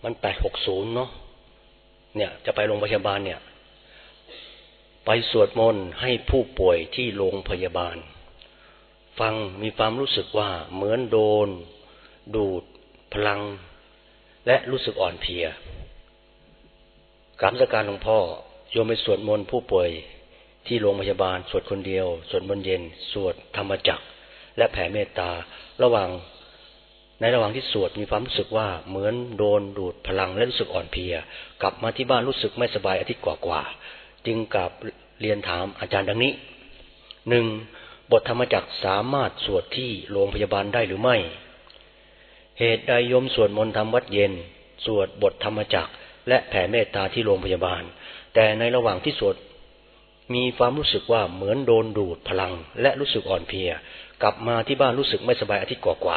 มัน860เนาะเนี่ยจะไปโรงพยาบาลเนี่ยไปสวดมนต์ให้ผู้ป่วยที่โรงพยาบาลฟังมีความรู้สึกว่าเหมือนโดนดูดพลังและรู้สึกอ่อนเพลียกราบนมัสการหลวงพ่อโยมไปสวดมนต์ผู้ป่วยที่โรงพยาบาลสวดคนเดียวสวดมนต์เย็นสวดธรรมจักรและแผ่เมตตาระหว่างที่สวดมีความรู้สึกว่าเหมือนโดนดูดพลังและรู้สึกอ่อนเพลียกลับมาที่บ้านรู้สึกไม่สบายอาทิตย์กว่าจึงกลับเรียนถามอาจารย์ดังนี้ 1. บทธรรมจักรสามารถสวดที่โรงพยาบาลได้หรือไม่เหตุใดโยมสวดมนต์ทำวัดเย็นสวดบทธรรมจักรและแผ่เมตตาที่โรงพยาบาลแต่ในระหว่างที่สวดมีความรู้สึกว่าเหมือนโดนดูดพลังและรู้สึกอ่อนเพลียกลับมาที่บ้านรู้สึกไม่สบายอาทิตย์กว่า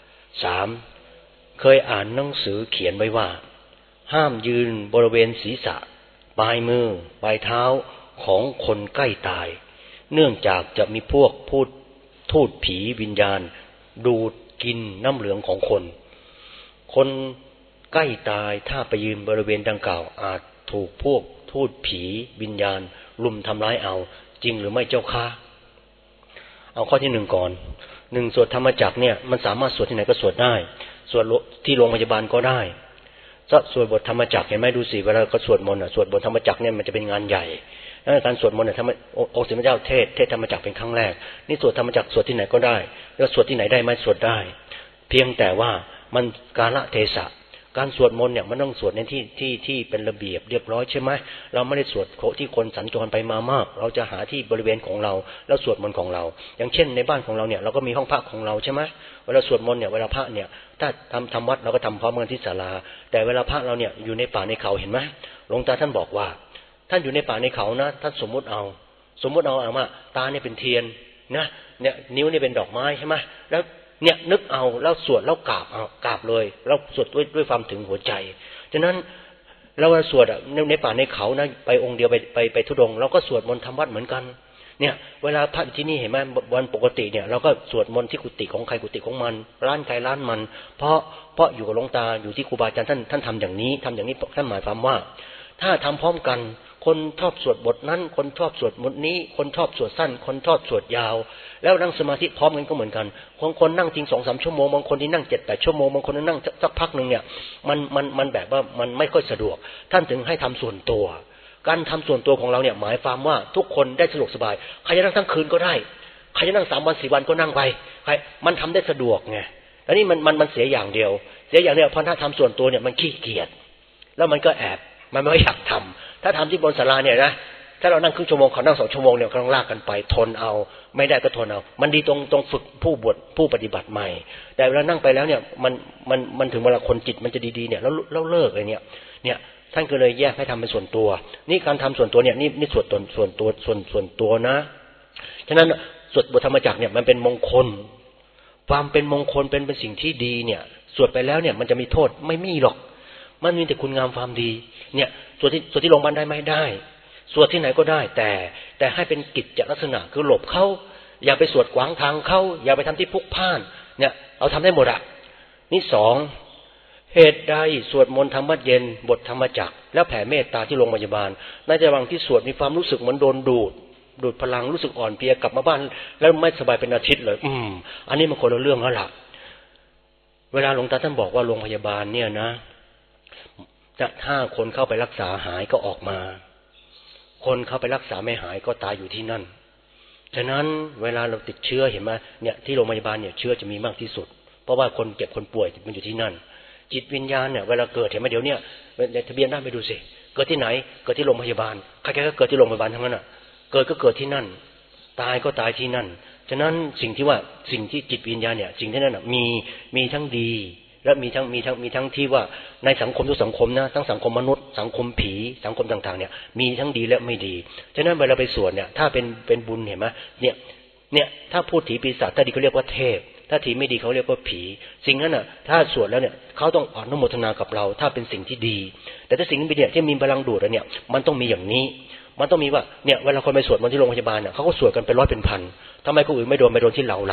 3. เคยอ่านหนังสือเขียนไว้ว่าห้ามยืนบริเวณศีรษะปลายมือปลายเท้าของคนใกล้ตายเนื่องจากจะมีพวกทูตผีวิญญาณดูดกินน้ำเหลืองของคนใกล้ตายถ้าไปยืนบริเวณดังกล่าวอาจถูกพวกทูตผีวิญญาณลุมทำร้ายเอาจริงหรือไม่เจ้าค่ะเอาข้อที่1ก่อน1สวดธรรมจักรเนี่ยมันสามารถสวดที่ไหนก็สวดได้สวดที่โรงพยาบาลก็ได้สวดบทธรรมจักรเห็นไหมดูสิเวลาก็สวดมนต์สวดบทธรรมจักรเนี่ยมันจะเป็นงานใหญ่การสวดมนต์เนี่ยองค์สมเด็จพระเจ้าเทศธรรมจักรเป็นครั้งแรกนี่สวดธรรมจักรสวดที่ไหนก็ได้แล้วสวดที่ไหนได้ไหมสวดได้เพียงแต่ว่ามันกาลเทศะการสวดมนต์เนี่ยมันต้องสวดในที่เป็นระเบียบเรียบร้อยใช่ไหมเราไม่ได้สวดที่คนสัญจรไปมามากเราจะหาที่บริเวณของเราแล้วสวดมนต์ของเราอย่างเช่นในบ้านของเราเนี่ยเราก็มีห้องพระของเราใช่ไหมเวลาสวดมนต์เนี่ยเวลาพระเนี่ยถ้าทำวัดเราก็ทำพร้อมกันที่ศาลาแต่เวลาพระเราเนี่ยอยู่ในป่าในเขาเห็นไหมหลวงตาท่านบอกว่าท่านอยู่ในป่าในเขานะท่านสมมุติเอาว่าตาเนี่ยเป็นเทียนนะเนี่ยนิ้วเนี่ยเป็นดอกไม้ใช่ไหมแล้วเนี่ยนึกเอาแล้วสวดแล้วกราบเลยแล้วสวดด้วยความถึงหัวใจฉะนั้นเราสวดในป่าในเขานะไปองค์เดียวไปธุดงค์เราก็สวดมนต์ทำวัดเหมือนกันเนี่ยเวลาพระที่นี่เห็นไหมวันปกติเนี่ยเราก็สวดมนต์ที่กุฏิของใครกุฏิของมันร้านใครร้านมันเพราะอยู่กับหลวงตาอยู่ที่ครูบาอาจารย์ท่านทำอย่างนี้ท่านหมายความว่าถ้าทำพร้อมกันคนชอบสวดบทนั้นคนชอบสวดบทนี้คนชอบสวดสั้นคนชอบสวดยาวแล้วนั่งสมาธิพร้อมกันก็เหมือนกันคนนั่งจริง 2-3 ชั่วโมงบางคนที่นั่ง 7-8 ชั่วโมงบางคนนั่งสักพักนึงเนี่ยมันแบบว่ามันไม่ค่อยสะดวกท่านถึงให้ทำส่วนตัวการทำส่วนตัวของเราเนี่ยหมายความว่าทุกคนได้สะดวกสบายใครจะนั่งทั้งคืนก็ได้ใครจะนั่ง3 วัน 4 วันก็นั่งไปใครมันทำได้สะดวกไงแล้วนี่มันเสียอย่างเดียวเพราะถ้าทำส่วนตัวเนี่ยมันขี้เกียจแล้วมันก็มันไม่อยากทำถ้าทำที่บนศาลาเนี่ยนะถ้าเรานั่งครึ่งชั่วโมงเขานั่ง2 ชั่วโมงเนี่ยก็ต้องลากกันไปทนเอาไม่ได้ก็ทนเอามันดีตรงฝึกผู้ปฏิบัติใหม่แต่เวลานั่งไปแล้วเนี่ยมันถึงเวลาคนจิตมันจะดีๆเนี่ยแล้วเลิกเลยเนี่ยท่านก็เลยแยกให้ทำเป็นส่วนตัวนี่การทำส่วนตัวเนี่ยนี่ส่วนตัวนะฉะนั้นสวดบทธรรมจักรเนี่ยมันเป็นมงคลความเป็นมงคลเป็นสิ่งที่ดีเนี่ยสวดไปแล้วเนี่ยมันจะมีโทษไม่มีหรอกมันมีแต่คุณงามความดีเนี่ยสวดที่โรงพยาบาลได้ไหมได้สวดที่ไหนก็ได้แต่ให้เป็นกิจจลักษณะคือหลบเขาอย่าไปสวดขวางทางเขาอย่าไปทำที่พลุกพล่านเนี่ยเราทำได้หมดอ่ะนี่2เหตุใดสวดมนต์ทำวัดเย็นบทธรรมจักรแล้วแผ่เมตตาที่โรงพยาบาลในระหว่างที่สวดมีความรู้สึกเหมือนโดนดูดพลังรู้สึกอ่อนเพลียกลับมาบ้านแล้วไม่สบายเป็นอาทิตย์เลยอันนี้มันคนละเรื่องแล้วล่ะเวลาหลวงตาท่านบอกว่าโรงพยาบาลเนี่ยนะถ้าคนเข้าไปรักษาหายก็ออกมาคนเข้าไปรักษาไม่หายก็ตายอยู่ที่นั่นฉะนั้นเวลาเราติดเชื้อเห็นไหมเนี่ยที่โรงพยาบาลเนี่ยเชื้อจะมีมากที่สุดเพราะว่าคนเจ็บคนป่วยมันอยู่ที่นั่นจิตวิญญาณเนี่ยเวลาเกิดเห็นไหมเดี๋ยวนี้ในทะเบียนบ้านไปดูสิเกิดที่ไหนเกิดที่โรงพยาบาลใครๆก็เกิดที่โรงพยาบาลทั้งนั้นอ่ะเกิดก็เกิดที่นั่นตายก็ตายที่นั่นฉะนั้นสิ่งที่จิตวิญญาณเนี่ยสิ่งที่นั่นมีทั้งดีและมีทั้งที่ว่าในสังคมทุกสังคมนะทั้งสังคมมนุษย์สังคมผีสังคมต่างๆเนี่ยมีทั้งดีและไม่ดีฉะนั้นเวลาไปสวดเนี่ยถ้าเป็นบุญเห็นไหมเนี่ยถ้าพูดผีปีศาจถ้าดีเขาเรียกว่าเทพถ้าผีไม่ดีเขาเรียกว่าผีสิ่งนั้นน่ะถ้าสวดแล้วเนี่ยเขาต้องอนุโมทนากับเราถ้าเป็นสิ่งที่ดีแต่ถ้าสิ่งที่เนี่ยที่มีพลังดูดเนี่ยมันต้องมีอย่างนี้มันต้องมีว่าเนี่ยเวลาคนไปสวดมนต์ที่โรงพยาบาลเนี่ยเขาก็สวดกันเป็นร้อยเป็นพันทำไมคนอื่นไม่โดนที่เราล่ะ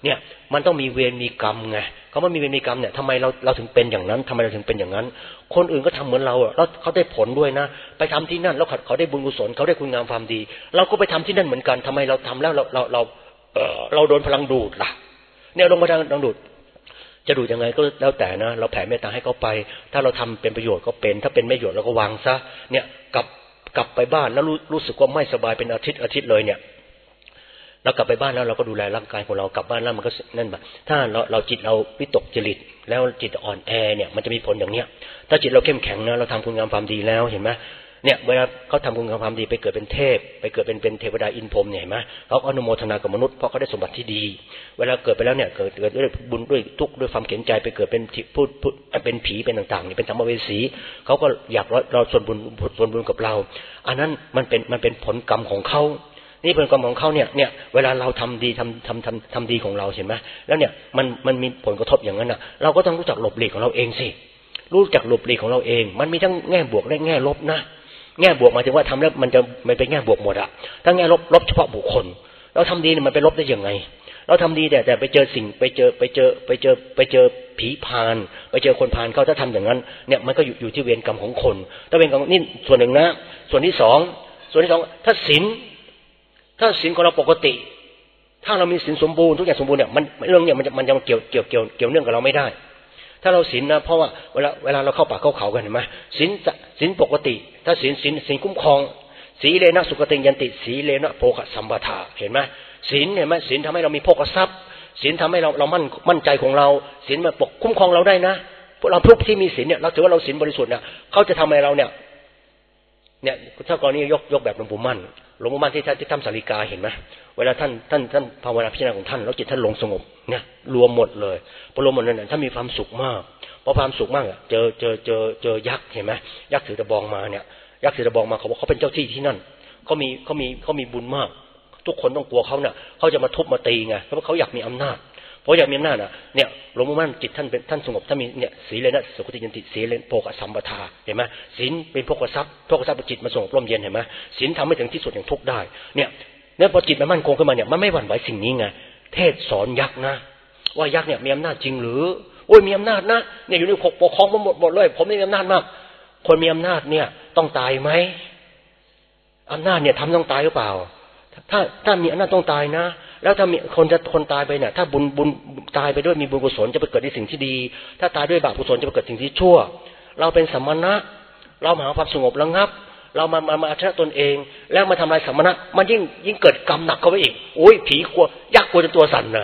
เนี่ยมันต้องมีเวรมีกรรมไงเขาว่ามีเวรมีกรรมเนี่ยทำไมเราถึงเป็นอย่างนั้นทำไมเราถึงเป็นอย่างนั้นคนอื่นก็ทำเหมือนเราแล้วเขาได้ผลด้วยนะไปทำที่นั่นแล้วเขาได้บุญกุศลเขาได้คุณงามความดีเราก็ไปทำที่นั่นเหมือนกันทำไมเราทำแล้วเราโดนพลังดูดล่ะเนี่ยลงมาทางดูดจะดูยังไงก็แล้วแต่นะเราแผ่เมตตาให้เขาไปถ้าเราทำเป็นประโยชน์ก็เป็นถ้าเป็นไม่ประโยชน์เราก็วางซะเนี่ยกลับไปบ้านแล้วรู้สึกว่าไม่สบายเป็นอาทิตย์เลยเนี่ยเรากลับไปบ้านแล้วเราก็ดูแลร่างกายของเรากลับบ้านแล้วมันก็นั่นแบบถ้าเราจิตเราวิตกจริตแล้วจิตอ่อนแอเนี่ยมันจะมีผลอย่างเนี้ยถ้าจิตเราเข้มแข็งนะเราทำคุณงามความดีแล้วเห็นไหมเนี่ยเวลาเขาทำคุณงามความดีไปเกิดเป็นเทพไปเกิดเป็นเทวดาอินพรหมเนี่ยเห็นไหมเขาอนุโมทนากับมนุษย์เพราะเขาได้สมบัติที่ดีเวลาเกิดไปแล้วเนี่ยเกิดด้วยบุญด้วยทุกข์ด้วยความเข็ญใจไปเกิดเป็นพูดเป็นผีเป็นต่างๆนี่เป็นสัมภเวสีเขาก็อยากเราส่วนบุญกับเราอันนั้นมันเป็นผลกรรมของเขานี่เป็นกรรมของเขาเนี่ยเวลาเราทำดีทำดีของเราเห็นไหมแล้วเนี่ยมันมีผลกระทบอย่างนั้นอ่ะเราก็ต้องรู้จักหลบหลีกของเราเองสิรู้จักหลบหลีกของเราเองมันมีทั้งแง่บวกและแง่ลบนะแง่บวกหมายถึงว่าทำแล้วมันเป็นแง่บวกหมดอะถ้าแง่ลบเฉพาะบุคคลเราทำดีเนี่ยมันไปลบได้ยังไงเราทำดีแต่ไปเจอสิ่งไปเจอผีพานไปเจอคนพานเขาถ้าทำอย่างนั้นเนี่ยมันก็อยู่ที่เวรกรรมของคนถ้าเวรกรรมนี่ส่วนหนึ่งนะส่วนที่สองถ้าศีลของเราปกติถ้าเรามีศีลสมบูรณ์ทุกอย่างสมบูรณ์เนี่ยเรื่องเนี่ยมันจะเกี่ยวเนื่องกับเราไม่ได้ถ้าเราศีลนะเพราะว่าเวลาเราเข้าป่าเข้าเขากันเห็นไหมศีลปกติถ้าศีลคุ้มครองสีเลนะสุขติยันติสีเลนะโภคสัมปทาเห็นไหมศีลเห็นไหมศีลทำให้เรามีโภคทรัพย์ศีลทำให้เรามั่นใจของเราศีลมาปกคุ้มครองเราได้นะพวกเราทุกที่มีศีลเนี่ยเราถือว่าเราศีลบริสุทธิ์เนี่ยเขาจะทำให้เราเนี่ยถ้ากรณียกแบบหลวงปู่มั่นที่ทำสาริกาเห็นไหมเวลาท่านภาวนาพิจารณาของท่านแล้วจิตท่านลงสงบเนี่ยรวมหมดเลยพอรวมหมดนั้นท่านมีความสุขมากพอความสุขมากอ่ะเจอยักษ์เห็นไหมยักษ์ถือตะบองมาเนี่ยยักษ์ถือตะบองมาเขาบอกเขาเป็นเจ้าที่ที่นั่นเขามีบุญมากทุกคนต้องกลัวเขาเนี่ยเขาจะมาทุบมาตีไงเพราะเขาอยากมีอำนาจเพราะอยากมีอำนาจเนี่ยหลวงปู่มั่นจิตท่านสงบท่านมีเนี่ยศีลเลยนะสุขติยันติศีลโภคสัมปทาเห็นไหมศีลเป็นโภคทรัพย์จิตมาสงบร่มเย็นเห็นไหมศีลทำให้ถึงที่สุดแห่งทุกข์ได้เนี่ยพอจิตมันมั่นคงขึ้นมาเนี่ยมันไม่หวั่นไหวสิ่งนี้ไงเทศสอนยักษ์นะว่ายักษ์เนี่ยมีอำนาจจริงหรือโอ้ยมีอำนาจนะเนี่ยอยู่ในปกครองหมดเลยผมมีอำนาจมากคนมีอำนาจเนี่ยต้องตายไหมอำนาจเนี่ยทำต้องตายหรือเปล่าถ้ามีอำนาจต้องตายนะแล้วถ้ามีคนตายไปเนี่ยถ้าบุญตายไปด้วยมีบุญกุศลจะไปเกิดในสิ่งที่ดีถ้าตายด้วยบาปกุศลจะไปเกิดสิ่งที่ชั่วเราเป็นสัมมณะเราหาความสงบระงับเรามาชนะตนเองแล้วมาทำลายสัมมณะมันยิ่งเกิดกรรมหนักเข้าไปอีกโอ้ยผีกลัวยักษ์กลัวจนตัวสั่นเลย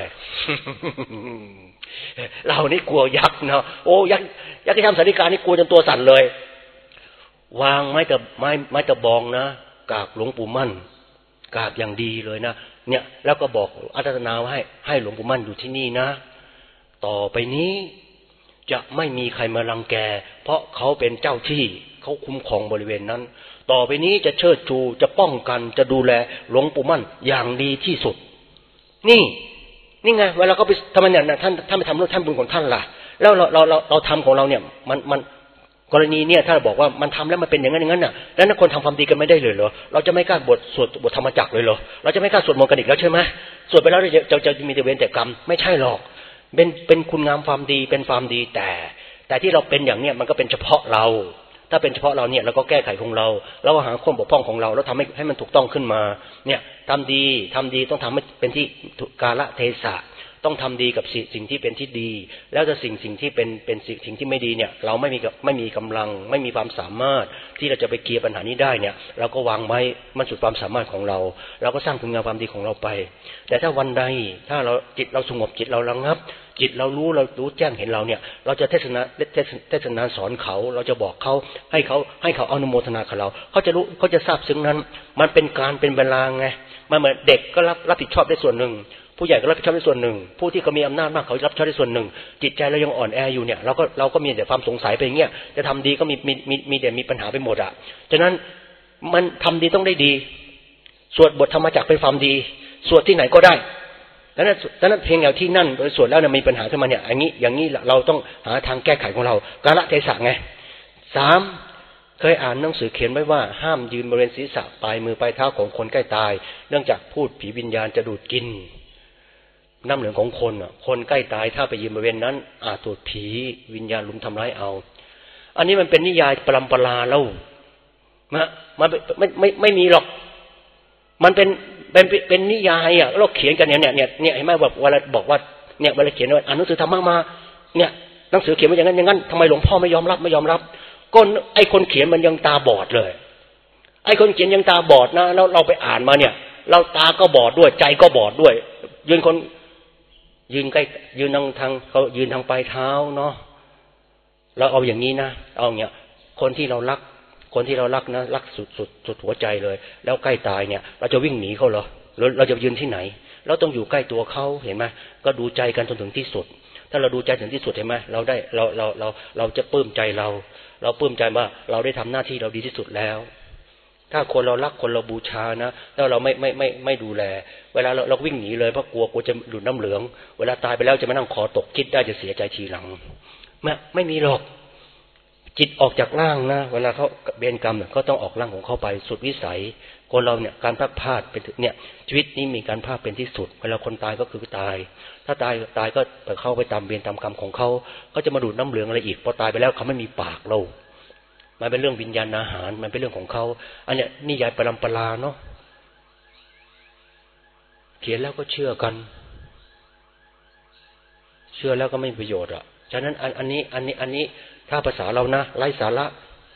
เรานี่กลัวยักษ์เนาะโอ้ยักษ์ที่ทำสาริกานี่กลัวจนตัวสั่นเลยวางไม้ตะบองนะกราบหลวงปู่มั่นกราบอย่างดีเลยนะเนี่ยแล้วก็บอกอาราธนาให้หลวงปู่มั่นอยู่ที่นี่นะต่อไปนี้จะไม่มีใครมารังแกเพราะเขาเป็นเจ้าที่เขาคุ้มครองบริเวณนั้นต่อไปนี้จะเชิดชูจะป้องกันจะดูแลหลวงปู่มั่นอย่างดีที่สุดนี่ไงเวลาเขาไปทำเนี่ยท่านไปทำเรื่องท่านบุญของท่านล่ะแล้วเราทำของเราเนี่ยมันกรณีเนี่ยถ้าบอกว่ามันทำแล้วมันเป็นอย่างนั้นน่ะแล้วนักคนทำความดีกันไม่ได้เลยเหรอเราจะไม่กล้าบทธรรมจักรเลยเหรอเราจะไม่กล้าสวดมนต์กันอีกแล้วใช่ไหมสวดไปแล้วจะมีแต่เวรแต่กรรมไม่ใช่หรอกเป็นคุณงามความดีเป็นความดีแต่ที่เราเป็นอย่างเนี้ยมันก็เป็นเฉพาะเราถ้าเป็นเฉพาะเราเนี่ยเราก็แก้ไขของเราแล้วหาข้อบกพร่องของเราแล้วทำให้มันถูกต้องขึ้นมาเนี่ยทำดีต้องทำให้เป็นที่กาลเทศะต้องทำดีกับสิ่งที่เป็นที่ดีแล้วจะสิ่งที่เป็นสิ่งที่ไม่ดีเนี่ยเราไม่มีกำลังไม่มีความสามารถที่เราจะไปเคลียร์ปัญหานี้ได้เนี่ยเราก็วางไว้มันสุดความสามารถของเราก็สร้างคุณงามความดีของเราไปแต่ถ้าวันใดถ้าจิตเราสงบจิตเราระงับจิตเรารู้แจ้งเห็นเราเนี่ยเราจะเทศนาสอนเขาเราจะบอกเขาให้เขาอนุโมทนากับเราเขาจะรู้เขาจะทราบซึ้งนั้นมันเป็นการเป็นเวลาไงมันเหมือนเด็กก็รับผิดชอบได้ส่วนหนึ่งผู้ใหญ่ก็รับผิดชอบได้ส่วนหนึ่งผู้ที่เขามีอำนาจมากเขารับผิดชอบได้ส่วนหนึ่งจิตใจเรายังอ่อนแออยู่เนี่ยเราก็มีแต่ความสงสัยไปอย่างเงี้ยจะทำดีก็มีแต่มีปัญหาไปหมดอ่ะฉะนั้นมันทำดีต้องได้ดีสวดบทธรรมจักรเป็นความดีสวดที่ไหนก็ได้ดังนั้นเพียงอย่างที่นั่นโดยส่วนแล้วมีปัญหาขึ้นมาเนี่ยอย่างนี้เราต้องหาทางแก้ไขของเรากาลเทศะไง3เคยอ่านหนังสือเขียนไว้ว่าห้ามยืนบริเวณศีรษะปลายมือปลายเท้าของคนใกล้ตายเนื่องจากพูดผีวิญญาณจะดูดกินน้ำเหลืองของคนอ่ะคนใกล้ตายถ้าไปยืนบริเวณนั้นถูกผีวิญญาณลุมทำร้ายเอาอันนี้มันเป็นนิยายปรำปราแล้วมันไม่มีหรอกมันเป็นนิยายอ่ะเราเขียนกันเนี่ยเห็นไหมแบบเวลาบอกว่าเนี่ยเวลาเขียนว่าอ่านหนังสือธรรมะมาเนี่ยหนังสือเขียนมาอย่างนั้นทำไมหลวงพ่อไม่ยอมรับก็ไอ้คนเขียนมันยังตาบอดเลยไอ้คนเขียนยังตาบอดนะแล้วเราไปอ่านมาเนี่ยเราตาก็บอดด้วยใจก็บอดด้วยยืนทางเขายืนทางปลายเท้าเนาะเราเอาอย่างนี้นะเอาเนี่ยคนที่เรารักนะรักสุดหัวใจเลยแล้วใกล้ตายเนี่ยเราจะวิ่งหนีเขาเหรอเราจะยืนที่ไหนเราต้องอยู่ใกล้ตัวเขาเห็นไหมก็ดูใจกันจนถึงที่สุดถ้าเราดูใจถึงที่สุดเห็นไหมเราจะปลื้มใจเราปลื้มใจว่าเราได้ทำหน้าที่เราดีที่สุดแล้วถ้าคนเรารักคนเราบูชานะแล้วเราไม่ดูแลเวลาเราวิ่งหนีเลยเพราะกลัวจะดูดน้ำเหลืองเวลาตายไปแล้วจะมานั่งคอตกคิดได้จะเสียใจทีหลังไม่มีหรอกจิตออกจากร่างนะเวลาเขาเบญกรรมก็ต้องออกร่างของเขาไปสุดวิสัยคนเราเนี่ยการพลาดเป็นเนี่ยชีวิตนี้มีการพลาดเป็นที่สุดเวลาคนตายก็คือตายถ้าตายก็เข้าไปตามเวรตามกรรมของเขาก็จะมาดูดน้ำเหลืองอะไรอีกพอตายไปแล้วเขาไม่มีปากเรามันเป็นเรื่องวิญญาณอาหารมันเป็นเรื่องของเขาอันเนี้ยนิยายปรำปราเนาะเขียนแล้วก็เชื่อกันเชื่อแล้วก็ไม่มีประโยชน์ฉะนั้นอันนี้ถ้าภาษาเรานะไร้สาระ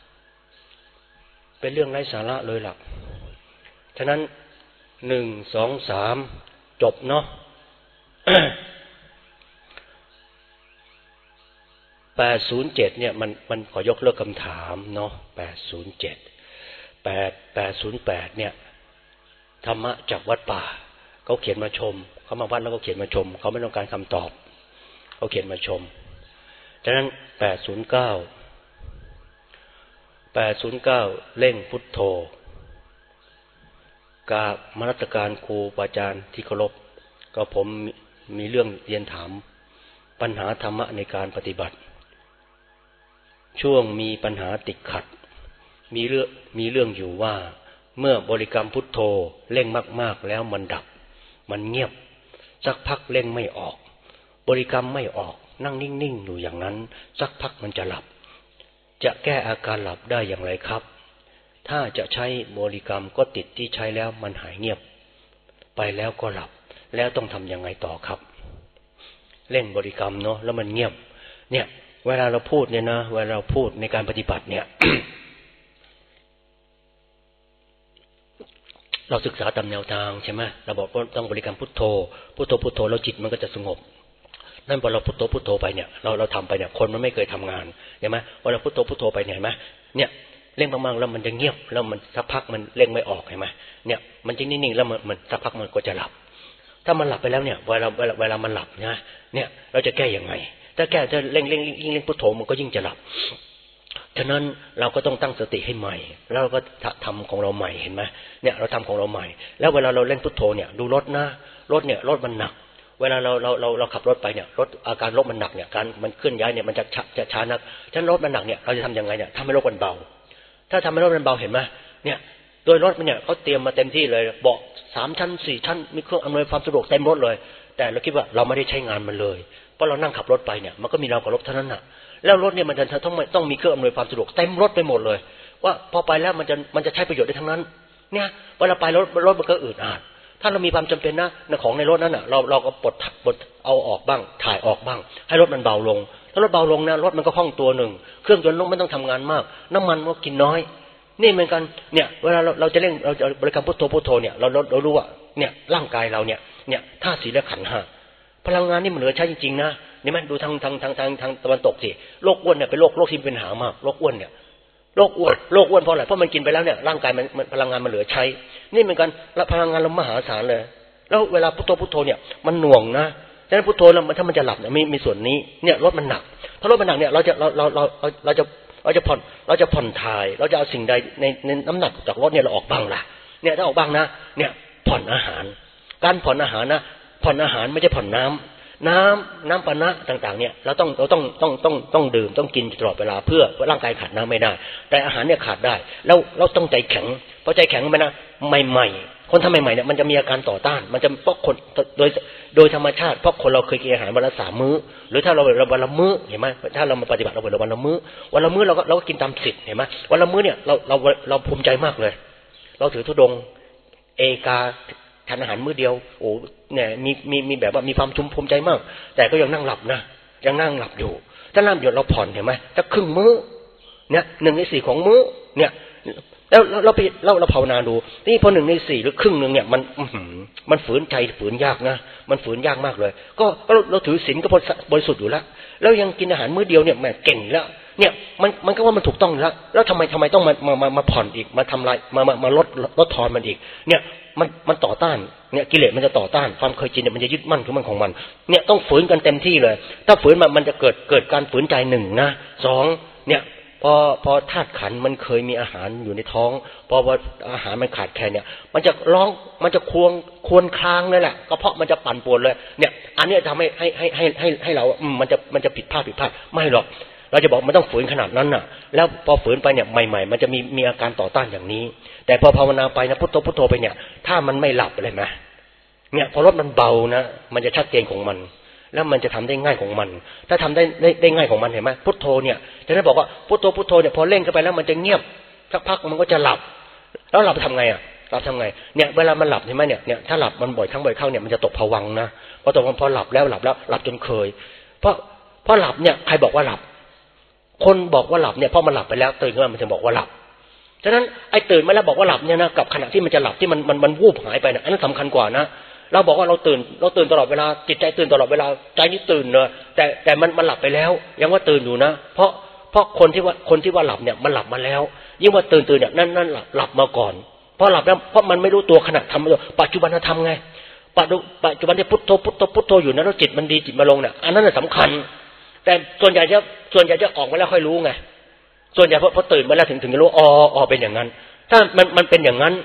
เป็นเรื่องไร้สาระเลยล่ะฉะนั้น1 2 3จบเนาะ 807เนี่ยมันขอยกเลิกคำถามเนาะ807 808เนี่ยธรรมะจากวัดป่าเขาเขียนมาชมเขามาวัดแล้วก็เขียนมาชมเขาไม่ต้องการคำตอบเขาเขียนมาชมฉะนั้น809เร่งพุทโธกราบนมัสการครูอาจารย์ที่เคารพก็ผมมีเรื่องเรียนถามปัญหาธรรมะในการปฏิบัติช่วงมีปัญหาติดขัดมีเรื่องอยู่ว่าเมื่อบริกรรมพุทโธเร่งมากๆแล้วมันดับมันเงียบสักพักเร่งไม่ออกบริกรรมไม่ออกนั่งนิ่งๆอยู่อย่างนั้นสักพักมันจะหลับจะแก้อาการหลับได้อย่างไรครับถ้าจะใช้บริกรรมก็ติดที่ใช้แล้วมันหายเงียบไปแล้วก็หลับแล้วต้องทำยังไงต่อครับเร่งบริกรรมเนาะแล้วมันเงียบเนี่ยเวลาเราพูดเนี่ยนะเวลาเราพูดในการปฏิบัติเนี่ย เราศึกษาตามแนวทางใช่ไหมเราบอกว่าต้องบริกรรมพุทโธแล้วจิตมันก็จะสงบนั่นพอเราพุทโธไปเนี่ยเราทำไปเนี่ยคนมันไม่เคยทำงานเห็นไหมพอเราพุทโธไปเนี่ยเห็นไหมเนี่ยเร่งมากๆแล้วมันจะเงียบแล้วมันสักพักมันเร่งไม่ออกเห็นไหมเนี่ยมันจะนิ่งๆแล้วมันสักพักมันก็จะหลับถ้ามันหลับไปแล้วเนี่ยเวลามันหลับนะเนี่ยเราจะแก้ยังไงถ้าเร่งยิ่งเร่งพุทโธมันก็ยิ่งจะหลับฉะนั้นเราก็ต้องตั้งสติให้ใหม่แล้วเราก็ทำของเราใหม่เห็นไหมเนี่ยเราทำของเราใหม่แล้วเวลาเราเล่นพุทโธเนี่ยดูรถนะรถมันหนักเวลาเราขับรถไปเนี่ยรถอาการรถมันหนักเนี่ยการมันเคลื่อนย้ายเนี่ยมันจะช้านักฉะนั้นรถมันหนักเนี่ยเราจะทำยังไงเนี่ยทำให้รถมันเบาถ้าทำให้รถมันเบาเห็นไหมเนี่ยโดยรถมันเนี่ยเขาเตรียมมาเต็มที่เลยเบาะ3 ชั้น 4 ชั้นมีเครื่องอำนวยความสะดวกเต็มรถเลยแต่เราคิดว่าเราไม่ได้ใช้งานมันเลยเพราะเรานั่งขับรถไปเนี่ยมันก็มีเรากับรถเท่านั้นน่ะแล้วรถเนี่ยมันจะต้องมีเครื่องอำนวยความสะดวกเต็มรถไปหมดเลยว่าพอไปแล้วมันจะใช้ประโยชน์ได้ทั้งนั้นเนี่ยเวลาไปรถมันก็อืดอาดถ้าเรามีความจำเป็นนะของในรถนั้นน่ะเราก็ปลดเอาออกบ้างถ่ายออกบ้างให้รถมันเบาลงถ้ารถเบาลงนะรถมันก็คล่องตัวหนึ่งเครื่องยนต์ไม่ต้องทำงานมากน้ำมันก็กินน้อยนี่เหมือนกันเนี่ยเวลาเราจะเร่งเราจะบริกรรมพุทโธเนี่ยเรารู้ว่าเนี่ยร่างกายเราเนี่ยธาตุสี่และขันธ์ห้าพลังงานนี่มันเหลือใช้จริงๆนะนี่มันดูทางตะวันตกสิโรคอ้วนเนี่ยเป็นโรคที่เป็นปัญหามากโรคอ้วนเนี่ยโรคอ้วนเพราะอะไรเพราะมันกินไปแล้วเนี่ยร่างกายมันพลังงานมันเหลือใช้นี่เหมือนกันพลังงานเรามหาศาลเลยแล้วเวลาพุทโธเนี่ยมันหน่วงนะฉะนั้นพุทโธแล้วถ้ามันจะหลับเนี่ยมีส่วนนี้เนี่ยรถมันหนักถ้ารถมันหนักเนี่ยเราจะผ่อนถ่ายเราจะเอาสิ่งใดในน้ำหนักจากรถเนี่ยเราออกบ้างล่ะเนี่ยถ้าออกบ้างนะเนี่ยผ่อนอาหารการผ่อนอาหารนะผ่อนอาหารไม่ใช่ผ่อนน้ำปานะต่างๆเนี่ยเราต้องดื่มต้องกินตลอดเวลาเพื่อร่างกายขาดน้ำไม่ได้แต่อาหารเนี่ยขาดได้แล้วเราต้องใจแข็งเพราะใจแข็งมันนะใหม่คนทำใหม่ๆเนี่ยมันจะมีอาการต่อต้านมันจะเพราะคนโดยธรรมชาติเพราะคนเราเคยกินอาหารวันละ3 มื้อหรือถ้าเราวันละมื้อเห็นไหมถ้าเรามาปฏิบัติเราวันละมื้อเราก็กินตามสิทธิ์เห็นไหมวันละมื้อเนี่ยเราภูมิใจมากเลยเราถือธุดงค์เอกาทานอาหารมื้อเดียวโอ้เนี่ยมีแบบว่ามีความภูมิใจมากแต่ก็ยังนั่งหลับนะยังนั่งหลับอยู่ถ้านั่งอยู่เราผ่อนเห็นไหมถ้าครึ่งมื้อเนี่ย1/4ของมื้อเนี่ยแล้วเราภาวนาดูนี่พอ1/4หรือครึ่งนึงเนี่ยมันฝืนใจฝืนยากนะมันฝืนยากมากเลยก็เราถือศีลก็บริสุทธิ์อยู่แล้วแล้วยังกินอาหารมื้อเดียวเนี่ยแหมเก่งแล้วเนี่ยมันก็ว่ามันถูกต้องแล้วทำไมต้องมาผ่อนอีกมาทำลายมาลดทอนมันอีกเนี่ยมันต่อต้านเนี่ยกิเลสมันจะต่อต้านความเคยชินเนี่ยมันจะยึดมั่นถือมั่นของมันเนี่ยต้องฝืนกันเต็มที่เลยถ้าฝืนมันจะเกิดการฝืนใจ1นะ2เนี่ยพอธาตุขันธ์มันเคยมีอาหารอยู่ในท้องพออาหารมันขาดแคลนเนี่ยมันจะร้องมันจะควรคลางเลยแหละกระเพาะมันจะปั่นป่วนเลยเนี่ยอันนี้ทำให้เรามันจะผิดพลาดไม่หรอกเราจะบอกมันต้องฝืนขนาดนั้นน่ะแล้วพอฝืนไปเนี่ยใหม่ๆมันจะมีอาการต่อต้านอย่างนี้แต่พอภาวนาไปนะพุทโธไปเนี่ยถ้ามันไม่หลับเลยไหมเนี่ยพอรถมันเบานะมันจะชัดเจนของมันแล้วมันจะทำได้ง่ายของมันถ้าทำได้ง่ายของมันเห็นไหมพุทโธเนี่ยจะได้บอกว่าพุทโธเนี่ยพอเล่นเข้าไปแล้วมันจะเงียบสักพักมันก็จะหลับแล้วหลับทำไงอ่ะหลับทำไงเนี่ยเวลามันหลับเห็นไหมเนี่ยถ้าหลับมันบ่อยครั้งเนี่ยมันจะตกภวังค์นะพอหลับแล้วหลับจนเคยเพราะหลับเนี่ยใครบอกว่าหลับคนบอกว่าหลับเนี่ยเพราะมันหลับไปแล้วตื่นขึ้นมามันจะบอกว่าหลับฉะนั้นไอ้ตื่นมาแล้วบอกว่าหลับเนี่ยนะกับขณะที่มันจะหลับที่มันวูบหายไปนะอันนั้นสำคัญกว่านะเราบอกว่าเราตื่นตลอดเวลาจิตใจตื่นตลอดเวลาใจนี่ตื่นเลยแต่มันหลับไปแล้วยังว่าตื่นอยู่นะเพราะคนที่ว่าหลับเนี่ยมันหลับมาแล้วยิ่งว่าตื่นเนี่ยนั่นหลับมาก่อนเพราะหลับแล้วเพราะมันไม่รู้ตัวขณะทำปัจจุบันทำไงปัจจุบันที่พุทโธอยู่นะแล้วจิตมันดีจิตมาลงเนี่ยอันนั้นสำคัญแต่ส่วนใหญ่จะออกมาแล้วค่อยรู้ไงส่วนใหญ่พอตื่นมาแล้วถึงจะรู้อ๋อเป็นอย่างนั้นถ้ามันเป็นอย่างนั้น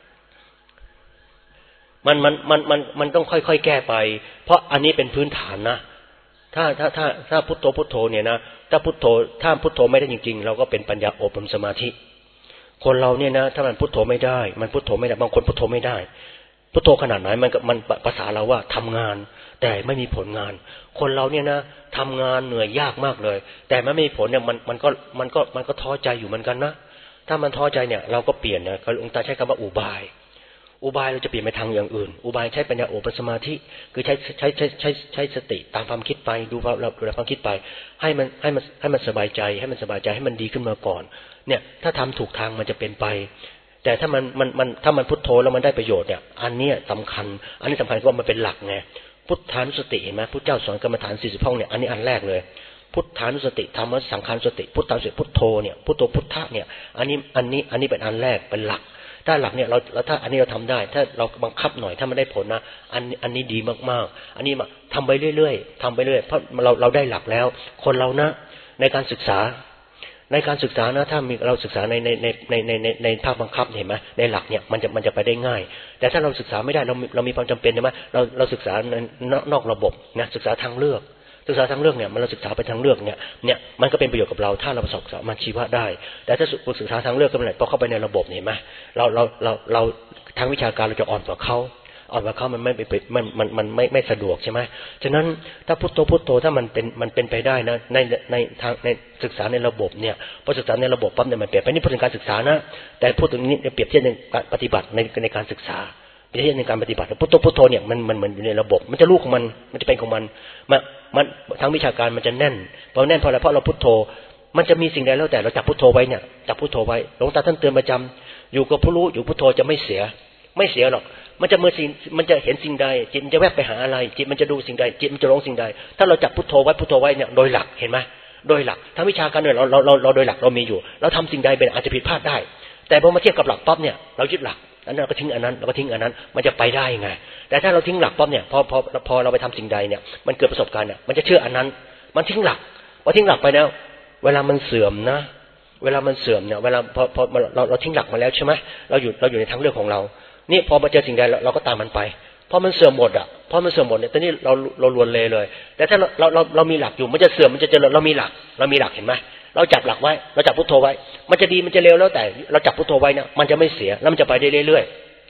มันต้องค่อยๆแก้ไปเพราะอันนี้เป็นพื้นฐานนะถ้าพุทโธเนี่ยนะถ้าพุทโธไม่ได้จริงๆเราก็เป็นปัญญาอบรมสมาธิคนเราเนี่ยนะถ้ามันพุทโธไม่ได้บางคนพุทโธไม่ได้พุทโธขนาดไหนมันภาษาเราว่าทำงานแต่ไม่มีผลงานคนเราเนี่ยนะทำงานเหนื่อยยากมากเลยแต่ไม่มีผลเนี่ยมันก็ท้อใจอยู่เหมือนกันนะถ้ามันท้อใจเนี่ยเราก็เปลี่ยนนะหลวงตาใช้คำว่าอุบายเราจะเปลี่ยนไปทางอย่างอื่นอุบายใช้ปัญญาอบรมสมาธิคือใช้สติตามความคิดไปดูความคิดไปให้มันสบายใจให้มันดีขึ้นมาก่อนเนี่ยถ้าทำถูกทางมันจะเป็นไปแต่ถ้ามันพุทโธแล้วมันได้ประโยชน์เนี่ยอันนี้สำคัญเพราะมันเป็นหลักไงพุทธานุสติเห็นไหมพุทธเจ้าสอนกรรมฐาน40ห้องเนี่ยอันนี้อันแรกเลยพุทธานุสติธรรมสังขารสติพุทธานุสติพุทโธเนี่ยพุทโธพุทธะเนี่ยอันนี้เป็นอันแรกเป็นหลักถ้าหลักเนี่ยเราถ้าอันนี้เราทำได้ถ้าเราบังคับหน่อยถ้ามันได้ผลนะอันนี้ดีมากๆอันนี้มาทำไปเรื่อยๆเพราะเราได้หลักแล้วคนเรานะในการศึกษานะถ้ามีเราศึกษาในภาคบังคับเห็นไหมในหลักเนี่ยมันจะไปได้ง่ายแต่ถ้าเราศึกษาไม่ได้เรามีความจำเป็นใช่ไหมเราศึกษานอกระบบนะศึกษาทางเลือกเนี่ยเราศึกษาไปทางเลือกเนี่ยมันก็เป็นประโยชน์กับเราถ้าเราประสบมาชีวะได้แต่ถ้าศึกษาทางเลือกก็ไม่ได้พอเข้าไปในระบบเห็นไหมเราทางวิชาการเราจะอ่อนกว่าเขามันไม่สะดวกใช่ไหมฉะนั้นถ้าพุทโธถ้ามันเป็นไปได้นะในทางในศึกษาในระบบเนี่ยพอศึกษาในระบบปั๊บเนี่ยมันเปลี่ยนไปนี่พูดถึงการศึกษานะแต่พูดถึงนี้เปรียบเทียบในการปฏิบัติในการศึกษาเปรียบเทียบในการปฏิบัติพุทโธเนี่ยมันอยู่ในระบบมันจะรู้ของมันจะเป็นของมันทางวิชาการมันจะแน่นเพราะอะไรเพราะเราพุทโธมันจะมีสิ่งใดแล้วแต่เราจับพุทโธไว้เนี่ยจับพุทโธไว้หลวงตาท่านเตือนประจำอยู่กับผู้รู้อยู่พุทโธจะไม่เสียหรอกมันจะเห็นสิ่งใดจิตมันจะแวบไปหาอะไรจิตมันจะดูสิ่งใดจิตมันจะร้องสิ่งใดถ้าเราจับพุทโธไว้เนี่ยโดยหลักเห็นไหมโดยหลักทางวิชาการเนี่ยเราโดยหลักเรามีอยู่เราทำสิ่งใดเป็นอาจจะผิดพลาดได้แต่พอมาเทียบกับหลักปั๊บเนี่ยเรายึดหลักอันนั้นเราก็ทิ้งอันนั้นเราก็ทิ้งอันนั้นมันจะไปได้ไงแต่ถ้าเราทิ้งหลักปั๊บเนี่ยพอเราไปทำสิ่งใดเนี่ยมันเกิดประสบการณ์เนี่ยมันจะเชื่ออันนั้นมันทิ้งหลักพอทิ้งหลักไปแล้วเวลามันเสื่อมเนี่ยเวลาพอเราทิ้งหลักมาแล้วใช่ไหมเราอยู่ในทางเลือกของเรานี่พอมาเจอสิ่งใดเราก็ตามมันไปพอมันเสื่อมหมดเนี่ยตอนนี้เราลวนเลยแต่ถ้าเรามีหลักอยู่มันจะเสื่อมมันจะเจริญเรามีหลักเห็นไหมเราจับหลักไว้เราจับพุทโธไว้มันจะดีมันจะเลวแล้วแต่เราจับพุทโธไว้เนี่ยมันจะไม่เสียแล้วมันจะไปได้เรื่อยๆ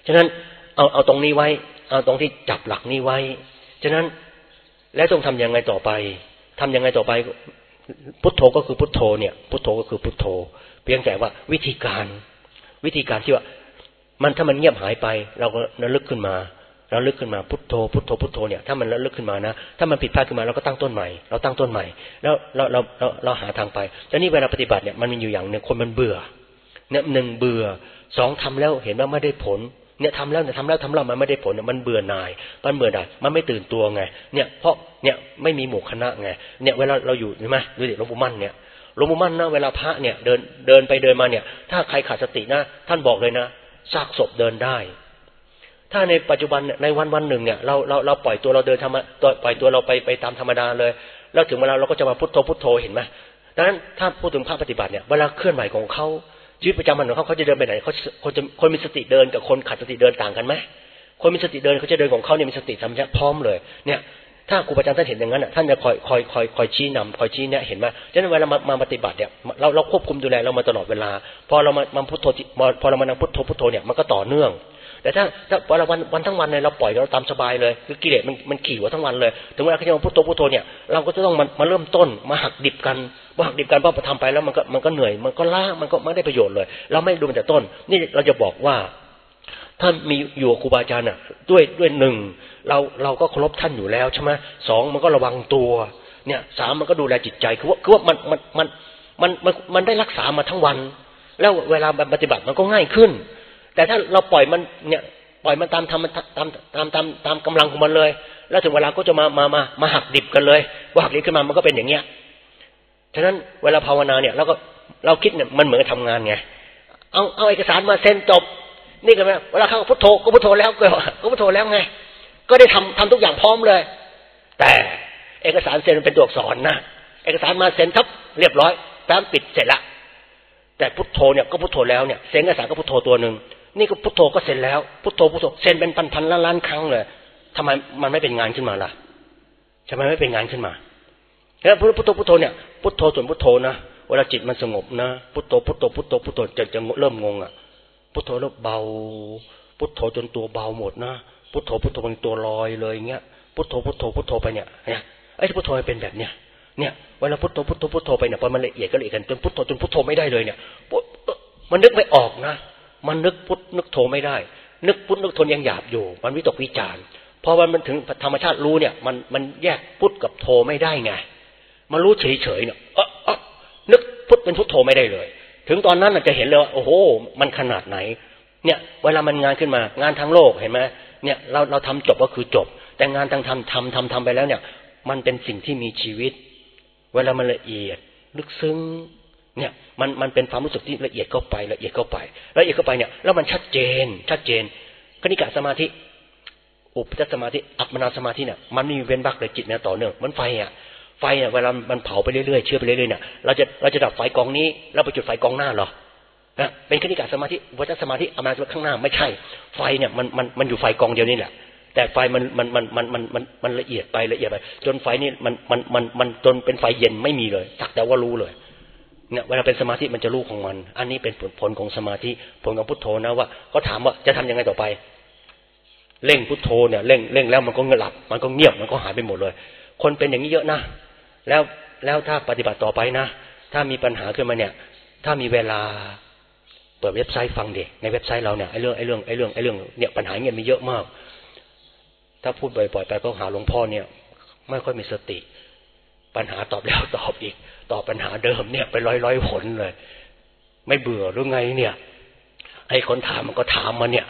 ฉะนั้นเอาตรงนี้ไว้เอาตรงที่จับหลักนี้ไว้ฉะนั้นแล้วต้องทำยังไงต่อไปทำยังไงต่อไปพุทโธก็คือพุทโธเนี่ยพุทโธก็คือพุทโธเพียงแต่ว่าวิธีการที่ว่ามันถ้ามันเงียบหายไปเราก็ระลึกขึ้นมาพุทโธพุทโธพุทโธเนี่ยถ้ามันระลึกขึ้นมานะถ้ามันผิดพลาดขึ้นมาเราก็ตั้งต้นใหม่แล้วเราหาทางไปแต่นี่เวลาปฏิบัติเนี่ยมันมีอยู่อย่างนึงคนมันเบื่อเนี่ยหนึ่งเบื่อสองทำแล้วเห็นว่าไม่ได้ผลเนี่ยทำแล้วมันไม่ได้ผลมันเบื่อหน่ายมันไม่ตื่นตัวไงเนี่ยเพราะเนี่ยไม่มีหมู่คณะไงเนี่ยเวลาเราอยู่ใช่ไหมดูดิหลวงปู่มั่นเนี่ยหลวงปู่มั่นนะเวลาพระเนี่ยเดินไปเดินมาเนี่ยถ้าใครขาดสตินะท่านบอกเลยนะซากศพเดินได้ถ้าในปัจจุบันในวันหนึ่งเนี่ยเราปล่อยตัวเราเดินปล่อยตัวเราไปตามธรรมดาเลยแล้วถึงเวลาเราก็จะมาพุทโธเห็นไหมดังนั้นถ้าพูดถึงภาคปฏิบัติเนี่ยเวลาเคลื่อนไหวของเขาชีวิตประจำวันของเขาจะเดินไปไหนคนมีสติเดินกับคนขาดสติเดินต่างกันไหมคนมีสติเดินเขาจะเดินของเขาเนี่ยมีสติสัมปชัญญะพร้อมเลยเนี่ยถ้าครูบาอาจารย์ท่านเห็นอย่างนั้นท่านจะคอยชี้นำคอยชี้เนี่ยเห็นไหมฉะนั้นเวลามาปฏิบัติเนี่ยเราควบคุมดูแลเรามาตลอดเวลาพอเรามาพุทโธพอเรามานั่งพุทโธเนี่ยมันก็ต่อเนื่องแต่ถ้าวันทั้งวันเนี่ยเราปล่อยเราตามสบายเลยคือกิเลสมันขี่หัวทั้งวันเลยถึงเวลาที่จะมาพุทโธเนี่ยเราก็จะต้องมาเริ่มต้นมาหักดิบกันเพราะทำไปแล้วมันก็เหนื่อยมันก็ล้ามันก็ไม่ได้ประโยชน์เลยเราไม่ดูมันแต่ต้นนี่เราจะบอกว่าท่านมีอยู่กับครูบาอาจารย์น่ะด้วยหนึ่งเราก็เคารพท่านอยู่แล้วใช่ไหมสองมันก็ระวังตัวเนี่ยสามมันก็ดูแลจิตใจคือว่ามันได้รักษามาทั้งวันแล้วเวลาปฏิบัติมันก็ง่ายขึ้นแต่ถ้าเราปล่อยมันตามกำลังของมันเลยแล้วถึงเวลาก็จะมาหักดิบกันเลยว่าหักดิบขึ้นมามันก็เป็นอย่างเงี้ยฉะนั้นเวลาภาวนาเนี่ยเราคิดเนี่ยมันเหมือนกับทำงานไงเอาเอกสารมาเซ็นจบนี่กันไหมเวลาเข้าพุทโธก็พุทโธแล้วก็พุทโธแล้วไงก็ได้ทำทุกอย่างพร้อมเลยแต่เอกสารเซ็นเป็นตัวอักษรนะเอกสารมาเซ็นทับเรียบร้อยแฟ้มปิดเสร็จละแต่พุทโธเนี่ยก็พุทโธแล้วเนี่ยเซ็นเอกสารก็พุทโธตัวนึงนี่ก็พุทโธก็เซ็นแล้วพุทโธเซ็นเป็นพันล้านครั้งเลยทำไมมันไม่เป็นงานขึ้นมาล่ะทำไมไม่เป็นงานขึ้นมาแล้วพุทโธเนี่ยพุทโธส่วนพุทโธนะเวลาจิตมันสงบนะพุทโธจะเริ่มงงอ่ะพุทโธแล้วเบาพุทโธจนตัวเบาหมดนะพุทโธเป็นตัวลอยเลยอย่างเงี้ยพุทโธไปเนี่ยไอ้ที่พุทโธเป็นแบบเนี้ยเนี่ยเวลาพุทโธไปเนี่ยพอมันละเอียดกันจนพุทโธไม่ได้เลยเนี่ยมันนึกไม่ออกนะมันนึกโธไม่ได้นึกโธยังหยาบอยู่มันวิตกวิจารณ์พอมันถึงธรรมชาติรู้เนี่ยมันแยกพุทกับโธไม่ได้ไงมันรู้เฉยเนี่ยนึกพุทเป็นพุทโธไม่ได้เลยถึงตอนนั้นจะเห็นเลยว่าโอ้โหมันขนาดไหนเนี่ยเวลามันงานขึ้นมางานทางโลกเห็นไหมเนี่ยเราทำจบก็คือจบแต่งานทางทำไปแล้วเนี่ยมันเป็นสิ่งที่มีชีวิตเวลามันละเอียดลึกซึ้งเนี่ยมันเป็นความรู้สึกที่ละเอียดเข้าไปเนี่ยแล้วมันชัดเจนคณิกะสมาธิอุปจารสมาธิอัปปนาสมาธิเนี่ยมันไม่มีเว้นวรรคเลยจิตเนี่ยต่อเนื่องมันไฟเนี่ยเวลามันเผาไปเรื่อยๆเชื่อไปเรื่อยๆเนี่ยเราจะดับไฟกองนี้แล้วไปจุดไฟกองหน้าเหรอนะเป็นคณิกะสมาธิอุปจารสมาธิอัปปนาสมาธิข้างหน้าไม่ใช่ไฟเนี่ยมันอยู่ไฟกองเดียวนี่แหละแต่ไฟมันละเอียดไปจนไฟนี่มันจนเป็นไฟเย็นไม่มีเลยสักแต่ว่ารู้เลยเนี่ยเวลาเป็นสมาธิมันจะรู้ของมันอันนี้เป็นผลของสมาธิผลของพุทโธนะว่าเขาถามว่าจะทำยังไงต่อไปเร่งพุทโธเนี่ยเร่งแล้วมันก็หลับมันก็เงียบมันก็หายไปหมดเลยคนเป็นอย่างนี้เยอะนะแล้วถ้าปฏิบัติต่อไปนะถ้ามีปัญหาขึ้นมาเนี่ยถ้ามีเวลาเปิดเว็บไซต์ฟังดิในเว็บไซต์เราเนี่ยไอ้เรื่องเนี่ยปัญหาเงี้ยมีเยอะมากถ้าพูดบ่อยๆไปก็หาหลวงพ่อเนี่ยไม่ค่อยมีสติปัญหาตอบแล้วตอบอีกตอบปัญหาเดิมเนี่ยไปร้อยผลเลยไม่เบื่อหรือไงเนี่ยไอ้คนถามมันก็ถามมาเนี่ย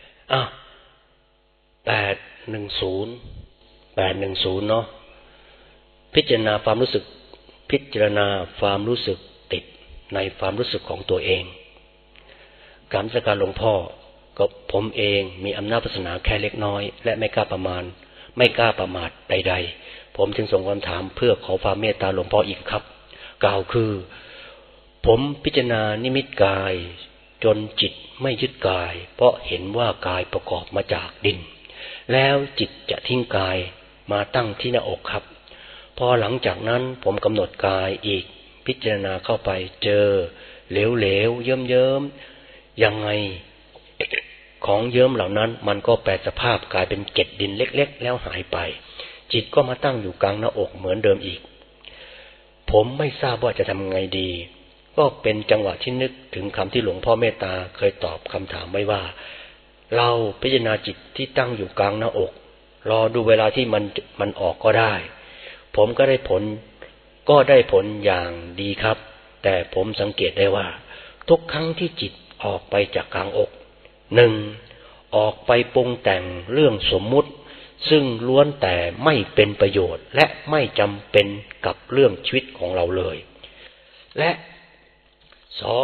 810เนาะพิจารณาความรู้สึกติดในความรู้สึกของตัวเองการสักการหลวงพ่อก็ผมเองมีอำนาจศาสนาแค่เล็กน้อยและไม่กล้าประมาทใดๆผมจึงส่งคำถามเพื่อขอความเมตตาหลวงพ่ออีกครับกล่าวคือผมพิจารณานิมิตกายจนจิตไม่ยึดกายเพราะเห็นว่ากายประกอบมาจากดินแล้วจิตจะทิ้งกายมาตั้งที่หน้าอกครับพอหลังจากนั้นผมกำหนดกายอีกพิจารณาเข้าไปเจอเหลวๆเยิ้มๆยังไงของเยิ้มเหล่านั้นมันก็แปรสภาพกลายเป็นเกล็ดดินเล็กๆแล้วหายไปจิตก็มาตั้งอยู่กลางหน้าอกเหมือนเดิมอีกผมไม่ทราบว่าจะทำไงดีก็เป็นจังหวะที่นึกถึงคำที่หลวงพ่อเมตตาเคยตอบคำถามไว้ว่าเราพิจารณาจิตที่ตั้งอยู่กลางหน้าอกรอดูเวลาที่มันออกก็ได้ผมก็ได้ผลอย่างดีครับแต่ผมสังเกตได้ว่าทุกครั้งที่จิตออกไปจากกลางอกหนึ่งออกไปปรุงแต่งเรื่องสมมุติซึ่งล้วนแต่ไม่เป็นประโยชน์และไม่จำเป็นกับเรื่องชีวิตของเราเลยและสอง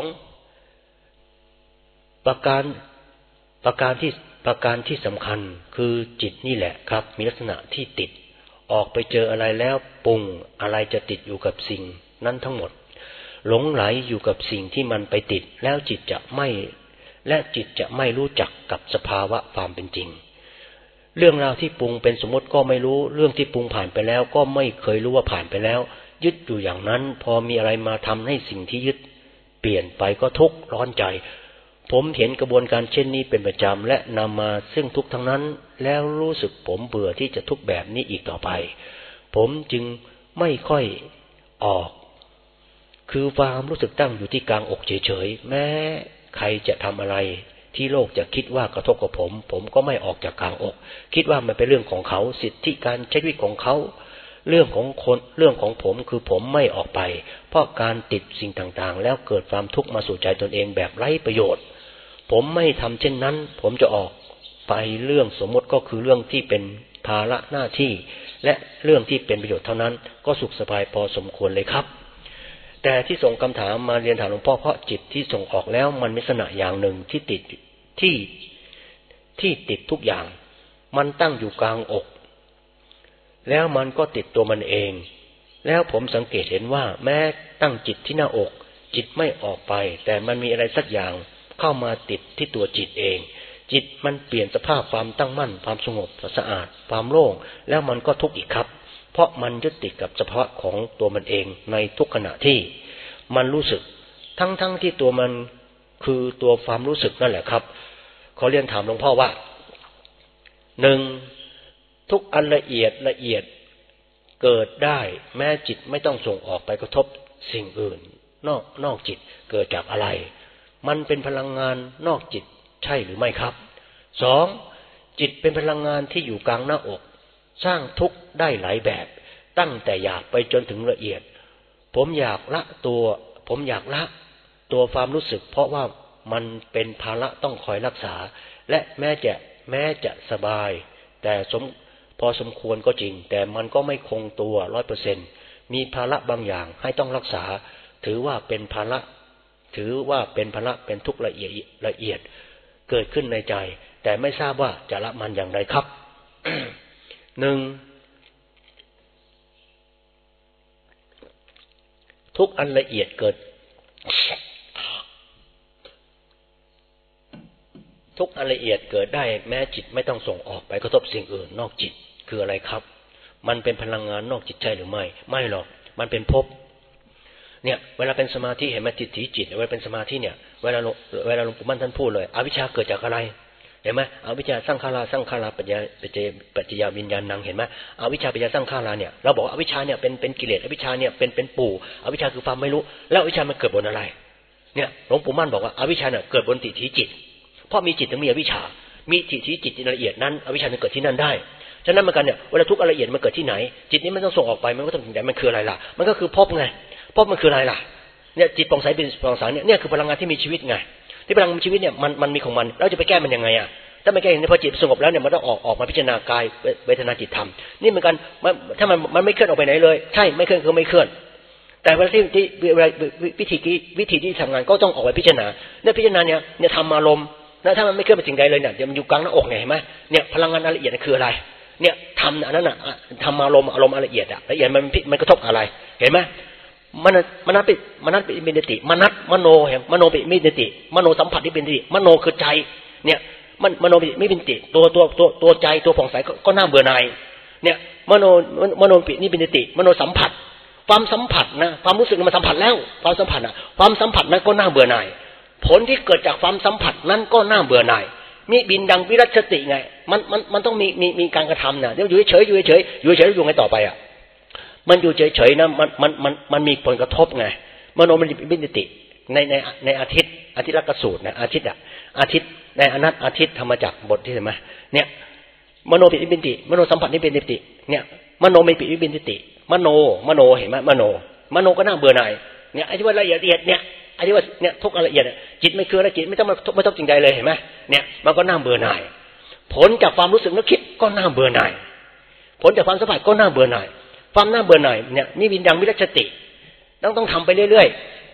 ประการที่สำคัญคือจิตนี่แหละครับมีลักษณะที่ติดออกไปเจออะไรแล้วปรุงอะไรจะติดอยู่กับสิ่งนั้นทั้งหมดหลงไหลอยู่กับสิ่งที่มันไปติดแล้วจิตจะไม่รู้จักกับสภาวะความเป็นจริงเรื่องราวที่ปรุงเป็นสมมติก็ไม่รู้เรื่องที่ปรุงผ่านไปแล้วก็ไม่เคยรู้ว่าผ่านไปแล้วยึดอยู่อย่างนั้นพอมีอะไรมาทำให้สิ่งที่ยึดเปลี่ยนไปก็ทุกข์ร้อนใจผมเห็นกระบวนการเช่นนี้เป็นประจำและนำมาซึ่งทุกข์ทั้งนั้นแล้วรู้สึกผมเบื่อที่จะทุกข์แบบนี้อีกต่อไปผมจึงไม่ค่อยออกคือความรู้สึกตั้งอยู่ที่กลางอกเฉยๆแม้ใครจะทำอะไรที่โลกจะคิดว่ากระทบกับผมก็ไม่ออกจากกลางอกคิดว่ามันเป็นเรื่องของเขาสิทธิการใช้ชีวิตของเขาเรื่องของผมคือผมไม่ออกไปเพราะการติดสิ่งต่างๆแล้วเกิดความทุกข์มาสู่ใจตนเองแบบไร้ประโยชน์ผมไม่ทำเช่นนั้นผมจะออกไปเรื่องสมมติก็คือเรื่องที่เป็นภาระหน้าที่และเรื่องที่เป็นประโยชน์เท่านั้นก็สุขสบายพอสมควรเลยครับแต่ที่ส่งคำถามมาเรียนถามหลวงพ่อเพราะจิตที่ส่งออกแล้วมันมีลักษณะอย่างหนึ่งที่ติดทุกอย่างมันตั้งอยู่กลางอกแล้วมันก็ติดตัวมันเองแล้วผมสังเกตเห็นว่าแม้ตั้งจิตที่หน้าอกจิตไม่ออกไปแต่มันมีอะไรสักอย่างเข้ามาติดที่ตัวจิตเองจิตมันเปลี่ยนสภาพความตั้งมั่นความสงบสะอาดความโล่งแล้วมันก็ทุกข์อีกครับเพราะมันยึดติดกับสภาวะของตัวมันเองในทุกขณะที่มันรู้สึกทั้งที่ตัวมันคือตัวความรู้สึกนั่นแหละครับขอเรียนถามหลวงพ่อว่าหนึ่งทุกอันละเอียดเกิดได้แม้จิตไม่ต้องส่งออกไปกระทบสิ่งอื่นนอกจิตเกิดจากอะไรมันเป็นพลังงานนอกจิตใช่หรือไม่ครับสองจิตเป็นพลังงานที่อยู่กลางหน้าอกสร้างทุกข์ได้หลายแบบตั้งแต่หยาบไปจนถึงละเอียดผมอยากละตัวความรู้สึกเพราะว่ามันเป็นภาระต้องคอยรักษาและแม้จะสบายแต่พอสมควรก็จริงแต่มันก็ไม่คงตัว 100% มีภาระบางอย่างให้ต้องรักษาถือว่าเป็นภาระเป็นทุกข์ละเอียดเกิดขึ้นในใจแต่ไม่ทราบว่าจะละมันอย่างไรครับ หนึ่งทุกอันละเอียดเกิดได้แม้จิตไม่ต้องส่งออกไปกระทบสิ่งอื่นนอกจิตคืออะไรครับมันเป็นพลังงานนอกจิตใช่หรือไม่หรอกมันเป็นภพเนี่ยเวลาเป็นสมาธิเห็นไหมจิตเวลาเป็นสมาธิเนี่ยเวลาหลวงปู่มั่นท่านพูดเลยอวิชชาเกิดจากอะไรเห็นไหมอวิชชาสร้างขาราปัจจยาวิญญาณังเห็นไหมอวิชชาปัจจยาสร้างขาราเนี่ยเราบอกว่าอวิชชาเนี่ยเป็นกิเลสอวิชชาเนี่ยเป็นปู่อวิชชาคือความไม่รู้แล้วอวิชชามันเกิดบนอะไรเนี่ยหลวงปู่มั่นบอกว่าอวิชชาเนี่ยเกิดบนทิฏฐิจิตเพราะมีจิตถึงมีอวิชชามีทิฏฐิจิตละเอียดนั้นอวิชชาจะเกิดที่นั่นได้ฉะนั้นเหมือนกันเนี่ยเวลาทุกข์ละเอียดมันเกิดที่ไหนจิตนี้มันต้องส่งออกไปมันก็ต้องถึงไหนมันคืออะไรล่ะมันก็คือภพไงภพมันคืออะไรล่ะเนี่ยจิตปองใสเป็นปองใสเนี่ยคือพลังงานที่มีชีวิตไงที่พลังมีชีวิตเนี่ยมันมีของมันแล้วจะไปแก้มันยังไงอ่ะถ้าไม่แก้อย่างนี้พอจิตสงบแล้วเนี่ยมันต้องออกมาพิจารณากายเวทนาจิตธรรมนี่เหมือนกันถ้ามันไม่เคลื่อนออกไปไหนเลยใช่ไม่เคลื่อนก็ไม่เคลื่อนแต่เวลาที่วิธีที่ทำงานก็ต้องออกไปพิจารณาเนี่ยพิจารณาเนี่ยทำอารมณ์แล้วถ้ามันไม่เคลื่อนไปสิ่งใดเลยเนี่ยมันอยู่กลางหน้าอกไงเห็นไหมเนี่ยพลังงานละเอียดคืออะไรเนี่ยทำอันนั้นน่ะทำอารมณ์ละเอียดละเอียดมันกระทบอะไรเห็นไหมมนัตปิมินติมนัตมโนเห็นมโนปิมินติมโนสัมผัสที่เป็นติมโนคือใจเนี่ยมโนปิมินติตัวใจตัวผ่องใสก็น่าเบื่อหน่ายเนี่ยมโนปินี่เป็นติมโนสัมผัสความสัมผัสนะความรู้สึกมันสัมผัสแล้วความสัมผัสนั้นก็น่าเบื่อหน่ายผลที่เกิดจากความสัมผัสนั้นก็น่าเบื่อหน่ายมีบินดังวิรัชติไงมันต้องมีการกระทำนะเดี๋ยวอยู่เฉยอยู่ไงต่อไปอ่ะมันอยู่เฉยๆนะมันมีผลกระทบไงมโนมันเป็นติในอาทิตย์ลักสูตรนะอาทิตย์ในอนัตอาทิตย์ธรรมจักรบทที่เห็นไหมเนี่ยมโนปิปินติมโนสัมผัสนี่เป็นติเนี่ยมโนไม่ปิปินติมโนเห็นไหมมโนก็น่าเบื่อหน่ายเนี่ยไอ้ที่ว่าละเอียดเนี่ยไอ้ที่ว่าเนี่ยทุกละเอียดจิตไม่คือละจิตไม่ต้องจริงใจเลยเห็นไหมเนี่ยมันก็น่าเบื่อหน่ายผลจากความรู้สึกนึกคิดก็น่าเบื่อหน่ายผลจากความสัมผัสก็น่าเบื่อหน่ายความน่าเบื่อหน่ายเนี่ยนี่วินดังวิรัชติต้องทำไปเรื่อย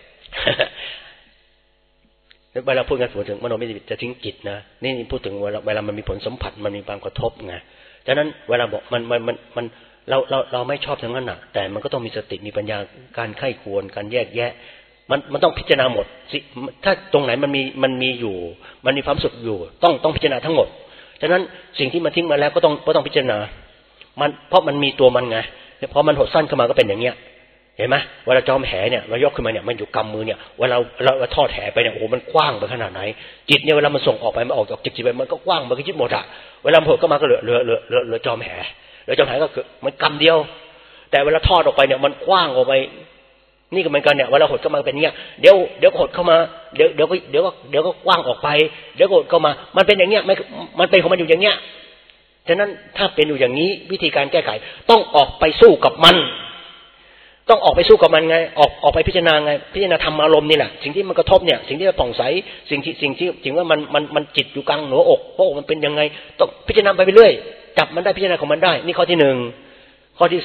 เวลาพูดกันถึงมโนไม่จะทิ้งจิตนะนี่พูดถึงเวลามันมีผลสัมผัสมันมีความกระทบไงฉะนั้นเวลาบอกมันเราไม่ชอบทั้งนั้นน่ะแต่มันก็ต้องมีสติมีปัญญาการไข้ควรการแยกแยะมันต้องพิจารณาหมดถ้าตรงไหนมันมีอยู่มันมีความสุขอยู่ต้องพิจารณาทั้งหมดฉะนั้นสิ่งที่มันทิ้งมาแล้วก็ต้องพิจารณามันเพราะมันมีตัวมันไงพอมันหดสั้นขึ้นมาก็เป็นอย่างเงี้ยเห็นไหมเวลาจอมแหเนี่ยเรายกขึ้นมาเนี่ยมันอยู่กำมือเนี่ยเวลาเราทอดแหไปเนี่ยโอ้โหมันกว้างไปขนาดไหนจิตเนี่ยเวลามันส่งออกไปมันออกจากจิตไปมันก็กว้างมันก็ยึดหมดอะเวลามันหดก็มาก็เหลือจอมแหก็คือมันกำเดียวแต่เวลาทอดออกไปเนี่ยมันกว้างออกไปนี่ก็เหมือนกันเนี่ยเวลาหดก็มาเป็นเงี้ยเดี๋ยวหดเข้ามาเดี๋ยวก็กว้างออกไปเดี๋ยวหดเข้ามามันเป็นอย่างเงี้ยมันเป็นของมันอยู่อย่างเงี้ยฉะนั้นถ้าเป็นอยู่อย่างนี้วิธีการแก้ไขต้องออกไปสู้กับมันต้องออกไปสู้กับมันไงออกไปพิจารณาไงพิจารณาธรรมอารมณ์นี่แหละสิ่งที่มันกระทบเนี่ยสิ่งที่ผ่องใสสิ่งที่ว่ามันจิตอยู่กลางหัวอกเพราะมันเป็นยังไงต้องพิจารณาไปเรื่อยจับมันได้พิจารณาของมันได้นี่ข้อที่1ข้อที่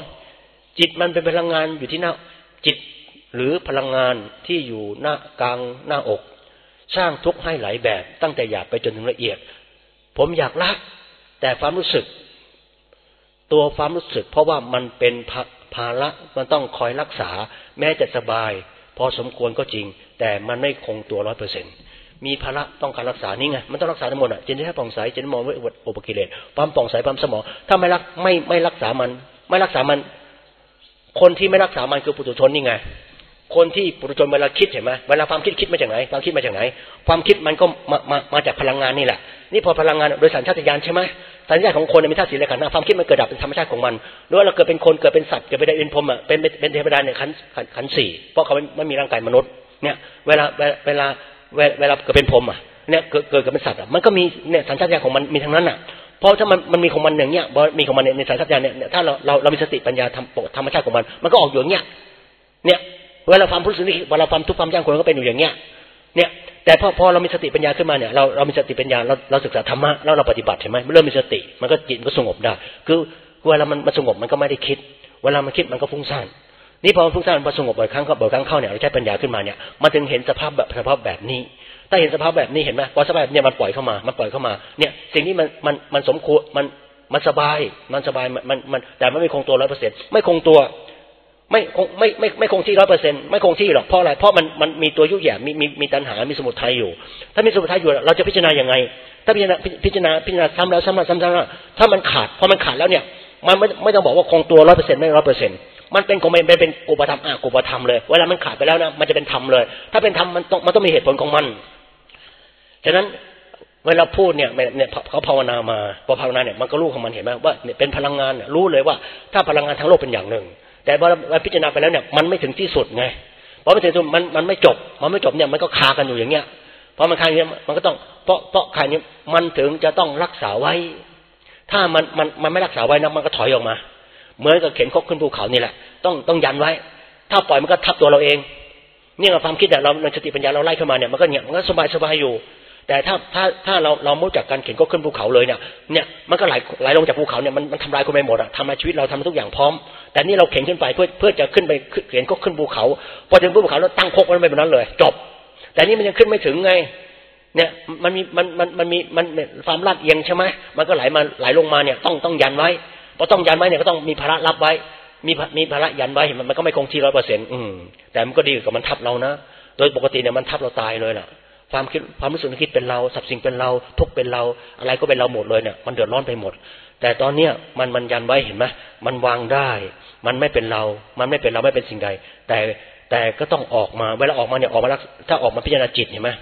2จิตมันเป็นพลังงานอยู่ที่หน้าจิตหรือพลังงานที่อยู่หน้ากลางหน้าอกสร้างทุกข์ให้หลายแบบตั้งแต่หยาบไปจนถึงละเอียดผมอยากละแต่ความรู้สึกตัวความรู้สึกเพราะว่ามันเป็นภาระมันต้องคอยรักษาแม้จะสบายพอสมควรก็จริงแต่มันไม่คงตัว 100% มีภาระต้องการรักษานี่ไงมันต้องรักษาทั้งหมดอ่ะจิตที่ผ่องใสจิตมองว่าอุปกิเลสความผ่องใสความสมองถ้าไม่รักษามันคนที่ไม่รักษามันคือปุถุชนนี่ไงคนที่ปุถุชนเวลาคิดเห็นไหมเวลาความคิดมาจากไหนความคิดมาจากไหนความคิดมันก็มาจากพลังงานนี่แหละนี่พอพลังงานโดยสัญชาตญาณใช่ไหมสัญชาตของคนมีธาตุสี่และขันธ์ความคิดมันเกิดดับเป็นธรรมชาติของมันหรือว่าเราเกิดเป็นคนเกิดเป็นสัตว์เกิดเป็นพรหมอ่ะเป็นเทวดาเนี่ยขันธ์สี่เพราะเขาไม่มีร่างกายมนุษย์เนี่ยเวลาเกิดเป็นพรหมอ่ะเนี่ยเกิดเป็นสัตว์อ่ะมันก็มีเนี่ยสัญชาตญาณของมันมีทั้งนั้นอ่ะเพราะถ้ามันมีของมันอย่างเงี้ยมีของมันในสัญชาตญาณเนี่ยถ้าเรามีสติปัญญาธรรมชาติของมันก็ออกอยู่อย่างเงี้ยเนี่ยเวลาความรู้สึกนี่เวลาความทุกข์ความยากคนก็เป็นอยู่อย่างเงี้ยเนี่ยแต่พอเรามีสติปัญญาขึ้นมาเนี่ยเรามีสติปัญญาเราศึกษาธรรมะแล้วเราปฏิบัติเห็นไหมเริ่มมีสติมันก็จิตมันก็สงบได้คือเวลามันสงบมันก็ไม่ได้คิดเวลามันคิดมันก็ฟุ้งซ่านนี่พอฟุ้งซ่านพอสงบบ่อยครั้งเข้าเนี่ยเราใช้ปัญญาขึ้นมาเนี่ยมันถึงเห็นสภาพแบบนี้ถ้าเห็นสภาพแบบนี้เห็นไหมพอสภาพเนี่ยมันปล่อยเข้ามาเนี่ยสิ่งนี้มันสมควรมันสบายมันแต่มันไม่คงตัว 100% ไม่คงตัวไม่คงที่ 100% ไม่คงที่หรอกเพราะอะไรเพราะมันมีตัวยุ่ยแย่มีตัณหามีสมุทัยอยู่ถ้ามีสมุทัยอยู่เราจะพิจารณายังไงถ้าพิจารณาซ้ำแล้วถ้ามันขาดพอมันขาดแล้วเนี่ยมันไม่ต้องบอกว่าคงตัว 100% ไม่ 100% มันเป็นของมันเป็นกุปธรรมกุปธรรมเลยเวลามันขาดไปแล้วนะมันจะเป็นธรรมเลยถ้าเป็นธรรมมันต้องมีเหตุผลของมันฉะนั้นเวลาพูดเนี่ยเขาภาวนามาพอภาวนาเนี่ยมันก็รู้ของมันเห็นไหมว่าเป็นพลังงานรู้เลยว่าถ้าพลังงานทั้งโลกเป็นอย่างหนึ่งแต่พอพิจารณาไปแล้วเนี่ยมันไม่ถึงที่สุดไงเพราะมันถึงมันไม่จบเนี่ยมันก็คากันอยู่อย่างเงี้ยเพราะมันคาอย่างเงี้ยมันก็ต้องเพราะคาอย่างเงี้ยมันถึงจะต้องรักษาไว้ถ้ามันไม่รักษาไว้นะมันก็ถอยออกมาเหมือนกับเข็นคบขึ้นภูเขานี่แหละต้องยันไว้ถ้าปล่อยมันก็ทับตัวเราเองเนี่ยความคิดเราสติปัญญาเราไล่เข้ามาเนี่ยมันก็สบายอยู่แต่ถ้าเราไม่รู้จักการเข็นก็ขึ้นภูเขาเลยเนี่ยมันก็ไหลลงจากภูเขาเนี่ยมันทำลายคนไปหมดอ่ะทำลายชีวิตเราทำทุกอย่างพร้อมแต่นี่เราเข็นขึ้นไปเพื่อจะขึ้นไปเข็นก็ขึ้นภูเขาพอถึงภูเขาแล้วตั้งคกมันไปแบบนั้นเลยจบแต่นี่มันยังขึ้นไม่ถึงไงเนี่ยมันมีความลาดเอียงใช่ไหมมันก็ไหลลงมาเนี่ยต้องยันไว้พอต้องยันไว้เนี่ยก็ต้องมีภาระรับไว้มีภาระยันไว้มันก็ไม่คงที่ 100% แต่มันก็ดีกว่ามันทับเรานะโดยปกติเนี่ยมันทับเราตายเลยน่ะความรู้สึกนึกคิดเป็นเราสับสิ่งเป็นเราทุกเป็นเราอะไรก็เป็นเราหมดเลยเนี่ยมันเดือดร้อนไปหมดแต่ตอนเนี้ยมันยันไว้เห็นไหมมันวางได้มันไม่เป็นเราไม่เป็นสิ่งใดแต่ก็ต้องออกมาเวลาออกมาเนี่ยออกมาถ้าออกมาพิจารณาจิตเห็นไหม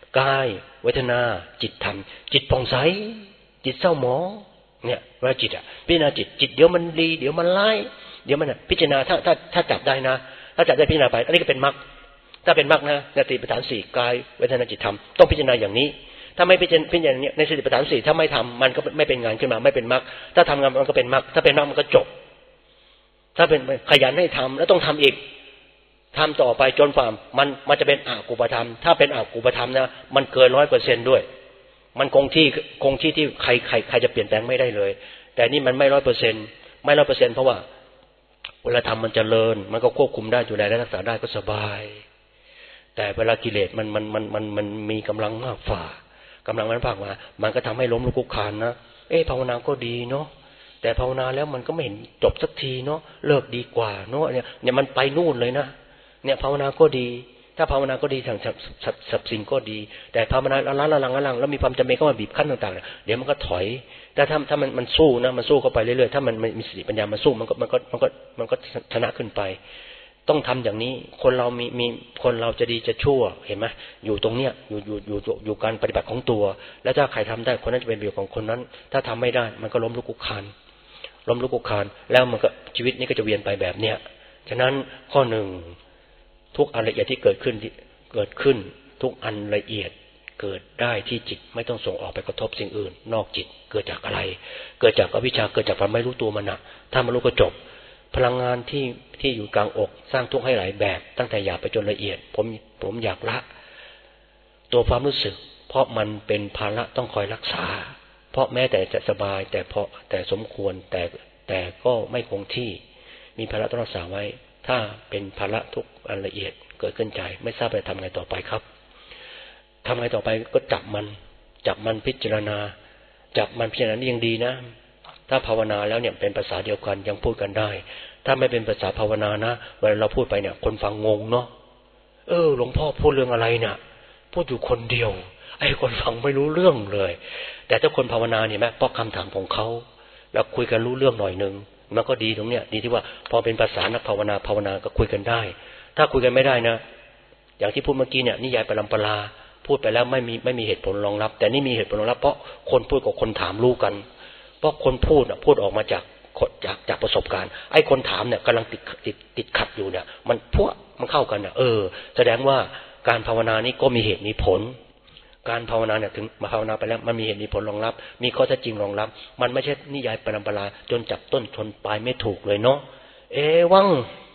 กายเวทนาจิตธรรมจิตผ่องใสจิตเศร้าหมองเนี่ยเวลาจิตพิจารณาจิตเดี๋ยวมันดีเดี๋ยวมันร้ายเดี๋ยวมันพิจารณาถ้าจับได้นะถ้าจับได้พิจารณาไปอันนี้ก็เป็นมรรคถ้าเป็นมรรคนะในสติปัฏฐาน4กายเวทนาจิตธรรมต้องพิจารณาอย่างนี้ถ้าไม่พิจารณาอย่างนี้ในสติปัฏฐาน4ถ้าไม่ทำมันก็ไม่เป็นงานขึ้นมาไม่เป็นมรรคถ้าทำงานมันก็เป็นมรรคถ้าเป็นมรรคมันก็จบถ้าเป็นขยันให้ทำแล้วต้องทำอีกทำต่อไปจนฝ่ามันจะเป็นอกุปธรรมถ้าเป็นอกุปธรรมนะมันเกิน 100% ด้วยมันคงที่ที่ใครจะเปลี่ยนแปลงไม่ได้เลยแต่นี่มันไม่ 100% ไม่ 100% เพราะว่าเวลาทำมันเจริญมันก็ควบคุมได้ดูแลได้รักษาได้ก็สบายแต่เวลากิเลสมันมีกำลังมากฝ่ากำลังมันมากมามันก็ทำให้ล้มลุกคลุกคลานนะภาวนาก็ดีเนาะแต่ภาวนาแล้วมันก็ไม่เห็นจบสักทีเนาะเลิกดีกว่าเนาะเนี่ยมันไปนู่นเลยนะเนี่ยภาวนาก็ดีถ้าภาวนาก็ดีทางสับสิ่งก็ดีแต่ภาวนาละลังแล้วมีความจำเป็นเข้ามาบีบคั้นต่างๆเดี๋ยวมันก็ถอยแต่ถ้ามันสู้นะมันสู้เข้าไปเรื่อยๆถ้ามันมีสติปัญญามันสู้มันก็ชนะขึ้นไปต้องทำอย่างนี้คนเรามีคนเราจะดีจะชั่วเห็นไหมอยู่ตรงเนี้ยอยู่การปฏิบัติของตัวแล้วถ้าใครทำได้คนนั้นจะเป็นประโยชน์ของคนนั้นถ้าทำไม่ได้มันก็ล้มลุกคลุกคลานแล้วมันก็ชีวิตนี้ก็จะเวียนไปแบบเนี้ยฉะนั้นข้อหนึ่งทุกอันละเอียดที่เกิดขึ้นทุกอันละเอียดเกิดได้ที่จิตไม่ต้องส่งออกไปกระทบสิ่งอื่นนอกจิตเกิดจากอะไรเกิดจากอวิชชาเกิดจากความไม่รู้ตัวมันถ้ามันรู้ก็จบพลังงานที่อยู่กลางอกสร้างทุกข์ให้หลายแบบตั้งแต่หยาบไปจนละเอียดผมอยากละตัวความรู้สึกเพราะมันเป็นภาระต้องคอยรักษาเพราะแม้แต่จะสบายแต่สมควรแต่ก็ไม่คงที่มีภาระต้องรักษาไว้ถ้าเป็นภาระทุกอันละเอียดเกิดขึ้นใจไม่ทราบจะทำไงต่อไปครับทำไงต่อไปก็จับมันพิจารณานี่ยังดีนะถ้าภาวนาแล้วเนี่ยเป็นภาษาเดียวกันยังพูดกันได้ถ้าไม่เป็นภาษาภาวนานะเวลาเราพูดไปเนี่ยคนฟังงงเนาะหลวงพ่อพูดเรื่องอะไรเนี่ยพูดอยู่คนเดียวไอ้คนฟังไม่รู้เรื่องเลยแต่ถ้าคนภาวนาเนี่ยแม้เพราะคำถามของเขาแล้วคุยกันรู้เรื่องหน่อยนึงมันก็ดีตรงเนี้ยดีที่ว่าพอเป็นภาษานักภาวนาก็คุยกันได้ถ้าคุยกันไม่ได้นะอย่างที่พูดเมื่อกี้เนี่ยนิยายปรัมปราพูดไปแล้วไม่มีเหตุผลรองรับแต่นี่มีเหตุผลรองรับเพราะคนพูดกับคนถามรู้กันเพราะคนพูดออกมาจากประสบการณ์ไอ้คนถามเนี่ยกำลังติดขัดอยู่เนี่ยมันเข้ากันแสดงว่าการภาวนานี้ก็มีเหตุมีผลการภาวนาเนี่ยถึงมาภาวนาไปแล้วมันมีเหตุมีผลรองรับมีข้อเท็จจริงรองรับมันไม่ใช่นิยายปรัมปราจนจับต้นชนปลายไม่ถูกเลยเนาะวัง